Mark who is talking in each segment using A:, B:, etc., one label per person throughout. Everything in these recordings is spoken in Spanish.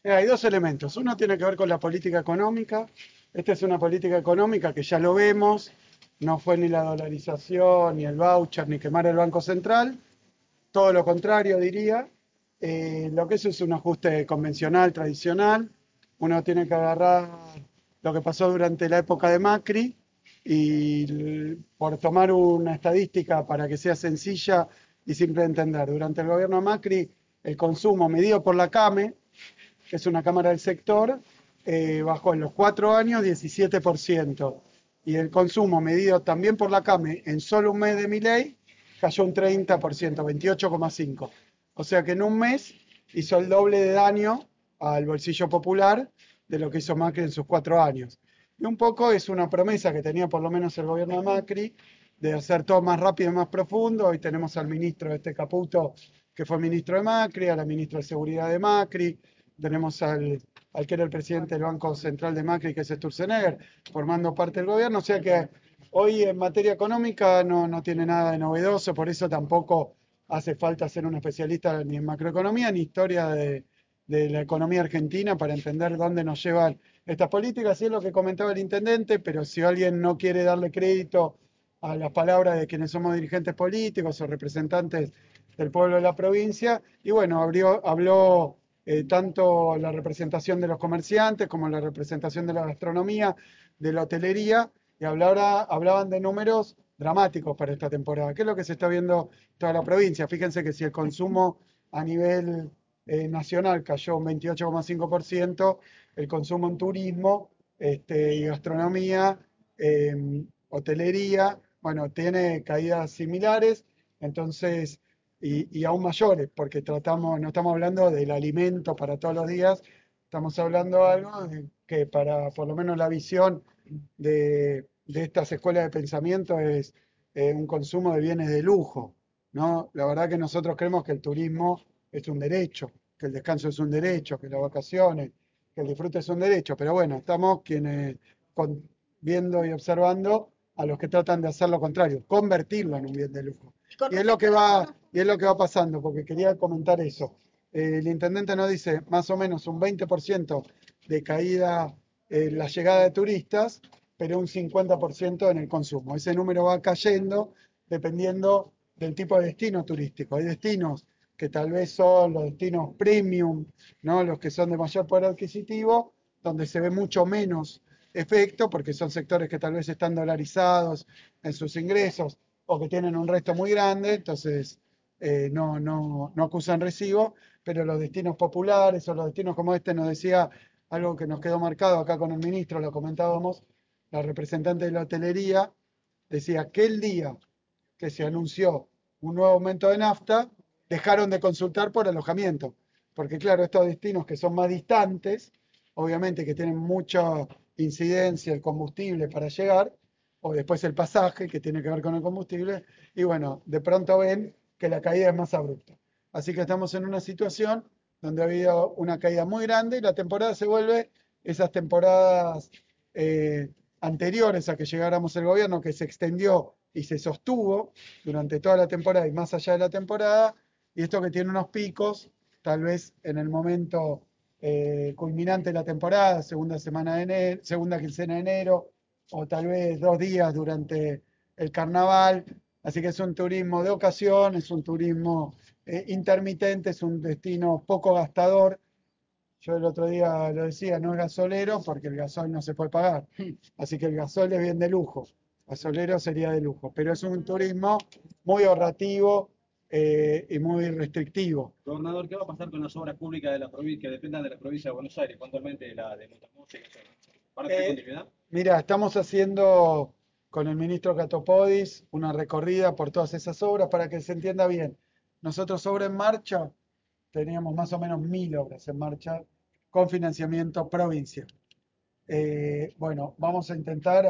A: Hay dos elementos. Uno tiene que ver con la política económica. Esta es una política económica que ya lo vemos. No fue ni la dolarización, ni el voucher, ni quemar el Banco Central. Todo lo contrario, diría. Lo que eso es un ajuste convencional, tradicional. Uno tiene que agarrar lo que pasó durante la época de Macri y por tomar una estadística para que sea sencilla y simple de entender. Durante el gobierno de Macri, el consumo medido por la CAME, que es una cámara del sector, bajó en los 4 años 17%. Y el consumo medido también por la CAME en solo un mes de Milei cayó un 30%, 28,5%. O sea que en un mes hizo el doble de daño al bolsillo popular de lo que hizo Macri en sus 4 años. Y un poco es una promesa que tenía por lo menos el gobierno de Macri de hacer todo más rápido y más profundo. Hoy tenemos al ministro Caputo, que fue ministro de Macri, a la ministra de Seguridad de Macri, tenemos al que era el presidente del Banco Central de Macri, que es Sturzenegger, formando parte del gobierno. O sea que hoy en materia económica no tiene nada de novedoso, por eso tampoco hace falta ser un especialista ni en macroeconomía ni historia de la economía argentina para entender dónde nos llevan estas políticas. Y es lo que comentaba el intendente, pero si alguien no quiere darle crédito a las palabras de quienes somos dirigentes políticos o representantes del pueblo de la provincia, y bueno, habló tanto la representación de los comerciantes como la representación de la gastronomía, de la hotelería, y hablaban de números dramáticos para esta temporada. ¿Qué es lo que se está viendo en toda la provincia? Fíjense que si el consumo a nivel nacional cayó un 28,5%, el consumo en turismo y gastronomía, hotelería, bueno, tiene caídas similares, entonces, y aún mayores, porque no estamos hablando del alimento para todos los días, estamos hablando de algo que para por lo menos la visión de estas escuelas de pensamiento es un consumo de bienes de lujo, ¿no? La verdad que nosotros creemos que el turismo es un derecho, que el descanso es un derecho, que las vacaciones, que el disfrute es un derecho, pero bueno, estamos quienes viendo y observando a los que tratan de hacer lo contrario, convertirlo en un bien de lujo. Y es lo que va pasando, porque quería comentar eso. El intendente nos dice más o menos un 20% de caída en la llegada de turistas, pero un 50% en el consumo. Ese número va cayendo dependiendo del tipo de destino turístico. Hay destinos que tal vez son los destinos premium, ¿no? Los que son de mayor poder adquisitivo, donde se ve mucho menos efecto, porque son sectores que tal vez están dolarizados en sus ingresos o que tienen un resto muy grande, entonces no acusan recibo, pero los destinos populares o los destinos como este nos decía algo que nos quedó marcado acá con el ministro, lo comentábamos, la representante de la hotelería decía que el día que se anunció un nuevo aumento de nafta, dejaron de consultar por alojamiento. Porque claro, estos destinos que son más distantes, obviamente que tienen mucha incidencia el combustible para llegar, o después el pasaje que tiene que ver con el combustible, y bueno, de pronto ven que la caída es más abrupta. Así que estamos en una situación donde ha habido una caída muy grande y la temporada se vuelve esas temporadas anteriores a que llegáramos al gobierno, que se extendió y se sostuvo durante toda la temporada y más allá de la temporada, y esto que tiene unos picos, tal vez en el momento culminante de la temporada, segunda semana de enero, segunda quincena de enero, o tal vez 2 días durante el carnaval. Así que es un turismo de ocasión, es un turismo intermitente, es un destino poco gastador. Yo el otro día lo decía, no es gasolero porque el gasoil no se puede pagar. Así que el gasoil es bien de lujo. Gasolero sería de lujo. Pero es un turismo muy ahorrativo y muy restrictivo.
B: Gobernador, ¿qué va a pasar con las obras públicas de la provincia que dependan de la provincia de Buenos Aires, puntualmente la de Matamoros y Caseros? ¿Van a tener continuidad?
A: Mira, estamos haciendo con el ministro Catopodis una recorrida por todas esas obras para que se entienda bien. Nosotros obra en marcha, teníamos más o menos 1.000 obras en marcha con financiamiento provincial. Bueno, vamos a intentar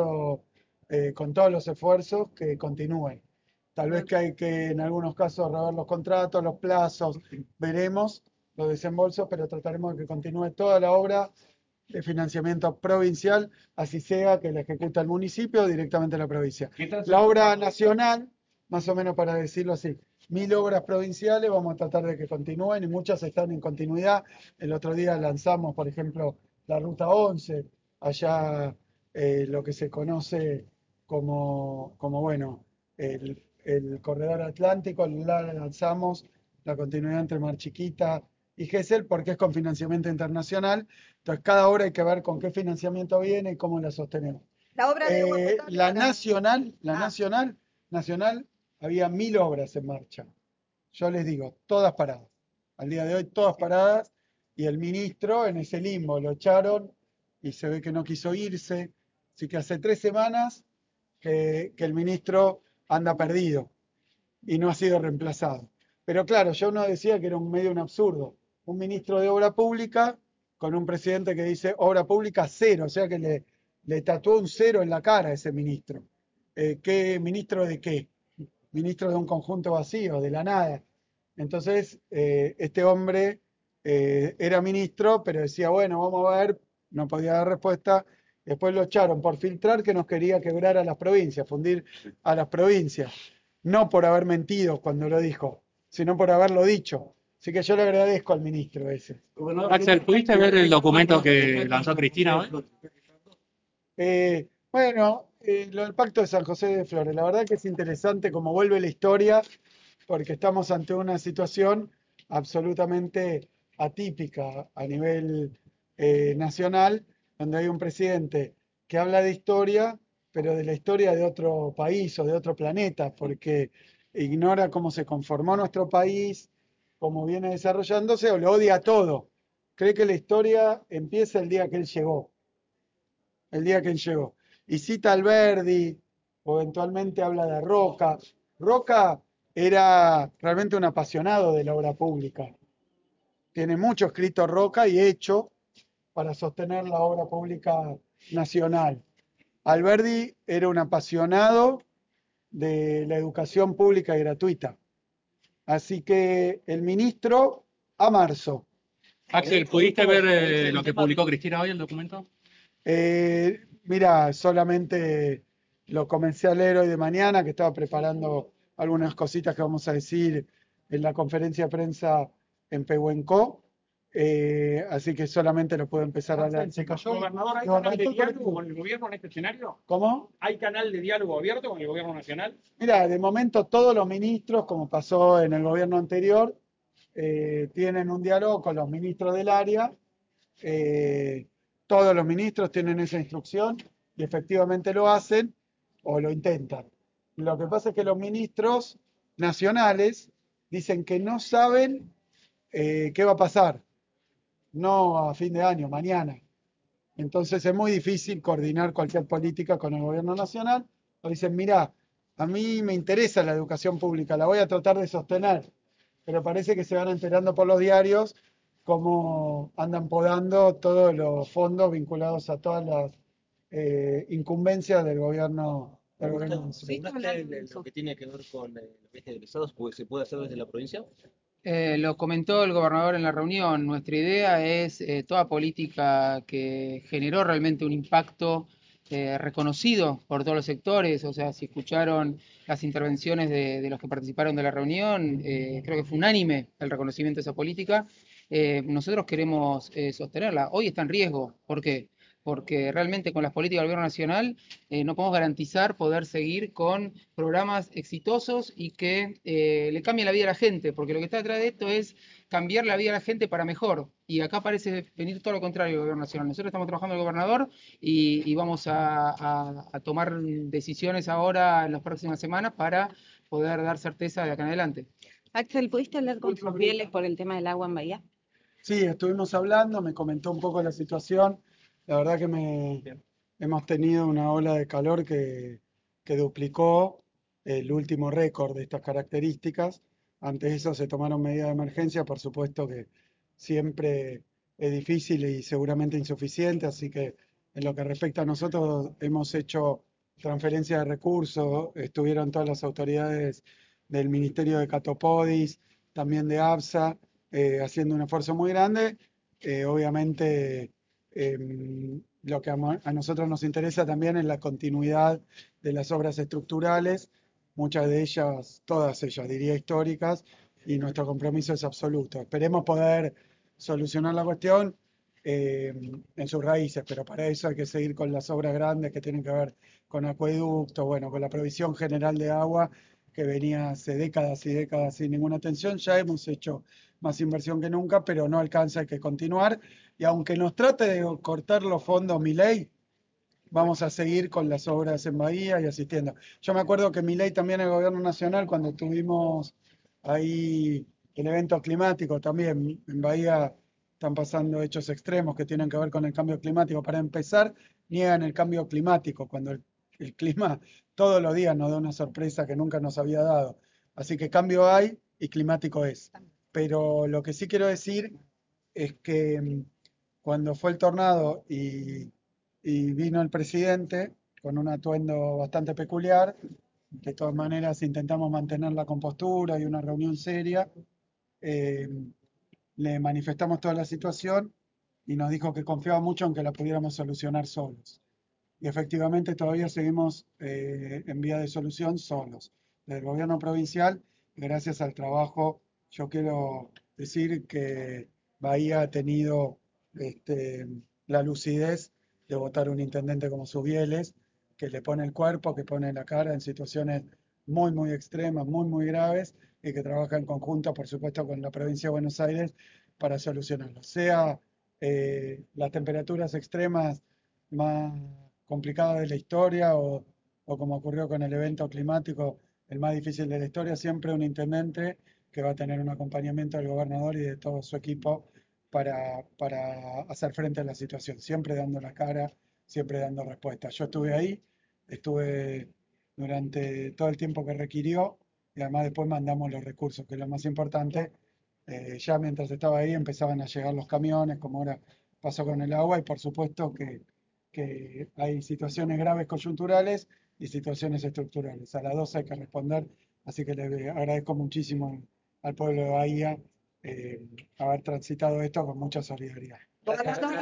A: con todos los esfuerzos que continúen. Tal vez que hay que en algunos casos rever los contratos, los plazos, veremos los desembolsos, pero trataremos de que continúe toda la obra de financiamiento provincial, así sea que la ejecuta el municipio o directamente la provincia. La obra nacional más o menos para decirlo así. 1.000 obras provinciales, vamos a tratar de que continúen y muchas están en continuidad. El otro día lanzamos, por ejemplo, la Ruta 11, allá lo que se conoce como bueno, el corredor atlántico, lanzamos la continuidad entre Mar Chiquita y Gesell porque es con financiamiento internacional. Entonces, cada obra hay que ver con qué financiamiento viene y cómo la sostenemos.
C: La obra de agua potable
A: La
C: para-
A: nacional,
C: Ah.
A: nacional, había 1.000 obras en marcha. Yo les digo, todas paradas. Al día de hoy, todas paradas. Y el ministro en ese limbo lo echaron y se ve que no quiso irse. Así que hace 3 semanas que el ministro anda perdido y no ha sido reemplazado. Pero claro, yo no decía que era un absurdo. Un ministro de obra pública con un presidente que dice obra pública cero, o sea que le tatuó un cero en la cara a ese ministro. ¿Qué ministro de qué? Ministro de un conjunto vacío, de la nada. Entonces, este hombre era ministro, pero decía, bueno, vamos a ver, no podía dar respuesta. Después lo echaron por filtrar que nos quería quebrar a las provincias, fundir a las provincias. No por haber mentido cuando lo dijo, sino por haberlo dicho. Así que yo le agradezco al ministro ese.
D: Axel, ¿pudiste ver el documento que lanzó Cristina hoy?
A: Bueno, lo del Pacto de San José de Flores, la verdad que es interesante cómo vuelve la historia, porque estamos ante una situación absolutamente atípica a nivel nacional, donde hay un presidente que habla de historia, pero de la historia de otro país o de otro planeta, porque ignora cómo se conformó nuestro país, cómo viene desarrollándose, o lo odia todo. Cree que la historia empieza el día que él llegó, el día que él llegó. Y cita a Alberdi, o eventualmente habla de Roca. Roca era realmente un apasionado de la obra pública. Tiene mucho escrito Roca y hecho para sostener la obra pública nacional. Alberdi era un apasionado de la educación pública y gratuita. Así que el ministro a marzo.
D: Axel, ¿pudiste ver lo que publicó Cristina hoy, el documento?
A: Mira, solamente lo comencé a leer hoy de mañana, que estaba preparando algunas cositas que vamos a decir en la conferencia de prensa en Pehuenco. Así que solamente lo puedo empezar a leer. ¿Se cayó?
E: Gobernador, ¿hay
A: No,
E: canal de
A: no,
E: diálogo con el gobierno en este escenario?
A: ¿Cómo?
E: ¿Hay canal de diálogo abierto con el gobierno nacional?
A: Mira, de momento todos los ministros, como pasó en el gobierno anterior, tienen un diálogo con los ministros del área. eh, Todos los ministros tienen esa instrucción y efectivamente lo hacen o lo intentan. Lo que pasa es que los ministros nacionales dicen que no saben qué va a pasar, no a fin de año, mañana. Entonces es muy difícil coordinar cualquier política con el gobierno nacional. O dicen, mira, a mí me interesa la educación pública, la voy a tratar de sostener, pero parece que se van enterando por los diarios cómo andan podando todos los fondos vinculados a todas las incumbencias del gobierno.
F: ¿Hablaste de lo que tiene que ver con los viajes egresados? Pues se puede hacer desde la provincia.
G: Lo comentó el gobernador en la reunión. Nuestra idea es toda política que generó realmente un impacto reconocido por todos los sectores. O sea, si escucharon las intervenciones de los que participaron de la reunión, creo que fue unánime el reconocimiento de esa política. Nosotros queremos sostenerla. Hoy está en riesgo. ¿Por qué? Porque realmente con las políticas del gobierno nacional no podemos garantizar poder seguir con programas exitosos y que le cambien la vida a la gente, porque lo que está detrás de esto es cambiar la vida a la gente para mejor. Y acá parece venir todo lo contrario del gobierno nacional. Nosotros estamos trabajando el gobernador y vamos a tomar decisiones ahora en las próximas semanas para poder dar certeza de acá en adelante.
C: Axel, ¿pudiste hablar con sus fieles por el tema del agua en Bahía?
A: Sí, estuvimos hablando, me comentó un poco la situación. La verdad que hemos tenido una ola de calor que duplicó el último récord de estas características. Ante eso se tomaron medidas de emergencia, por supuesto que siempre es difícil y seguramente insuficiente, así que en lo que respecta a nosotros hemos hecho transferencia de recursos, estuvieron todas las autoridades del Ministerio de Catopodis, también de ABSA haciendo un esfuerzo muy grande. Obviamente, lo que a nosotros nos interesa también es la continuidad de las obras estructurales muchas de ellas, todas ellas, diría históricas, y nuestro compromiso es absoluto. Esperemos poder solucionar la cuestión en sus raíces, pero para eso hay que seguir con las obras grandes que tienen que ver con acueductos, bueno, con la provisión general de agua que venía hace décadas y décadas sin ninguna atención. Ya hemos hecho más inversión que nunca, pero no alcanza, hay que continuar. Y aunque nos trate de cortar los fondos Milei, vamos a seguir con las obras en Bahía y asistiendo. Yo me acuerdo que Milei también en el gobierno nacional, cuando tuvimos ahí el evento climático, también en Bahía están pasando hechos extremos que tienen que ver con el cambio climático. Para empezar, niegan el cambio climático, cuando el clima todos los días nos da una sorpresa que nunca nos había dado. Así que cambio hay y climático es. Pero lo que sí quiero decir es que cuando fue el tornado y vino el presidente con un atuendo bastante peculiar. De todas maneras, intentamos mantener la compostura y una reunión seria. Eh, Le manifestamos toda la situación y nos dijo que confiaba mucho en que la pudiéramos solucionar solos. Y efectivamente todavía seguimos en vía de solución solos. Del gobierno provincial, gracias al trabajo, yo quiero decir que Bahía ha tenido la lucidez de votar un intendente como Subieles, que le pone el cuerpo, que pone la cara en situaciones muy, muy extremas, muy, muy graves, y que trabaja en conjunto, por supuesto, con la provincia de Buenos Aires para solucionarlo. Sea las temperaturas extremas más complicadas de la historia o como ocurrió con el evento climático, el más difícil de la historia, siempre un intendente que va a tener un acompañamiento del gobernador y de todo su equipo para hacer frente a la situación, siempre dando la cara, siempre dando respuesta. Yo estuve ahí, estuve durante todo el tiempo que requirió y además después mandamos los recursos, que es lo más importante. Ya mientras estaba ahí empezaban a llegar los camiones, como ahora pasó con el agua, y por supuesto que hay situaciones graves coyunturales y situaciones estructurales. A las dos hay que responder, así que le agradezco muchísimo al pueblo de Bahía haber transitado esto con mucha solidaridad.